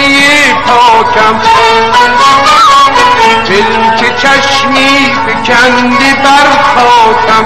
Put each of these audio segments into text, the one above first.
پاکم، دل که چشمی بکندی بر خاکم،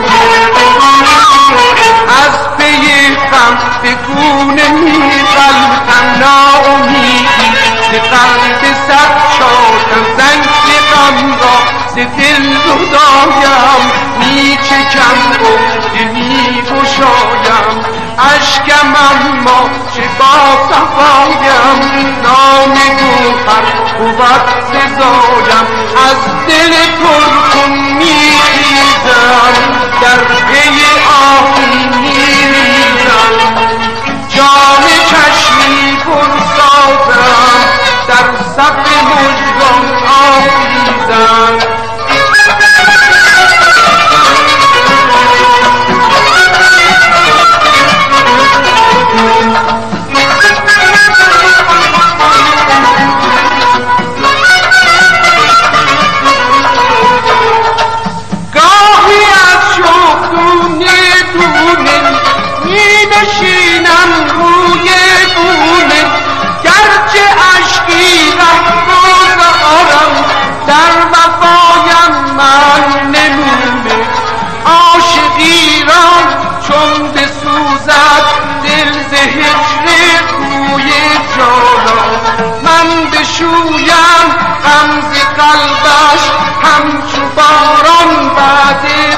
از پی غم به گونه می غلطم، ناامیدی ز قلب صد شادم، زنگ غم را ز دل جدایم، می چکم و دل می گشایم، اشکم اما چه با صفایم، نام گوهر بود سزایم، از دل پرخون می خیزم، در پی آهی می ریزم، جام چشمی پر سازم، در صف مژگان آویزم. نشینم روی گونه، گرچه اشکی رهگذارم، در وفایم من نمونه، عاشقی را چون بسوزد دل ز هجر کوی جانان، من بشویم غم ز قلبش همچو باران بعد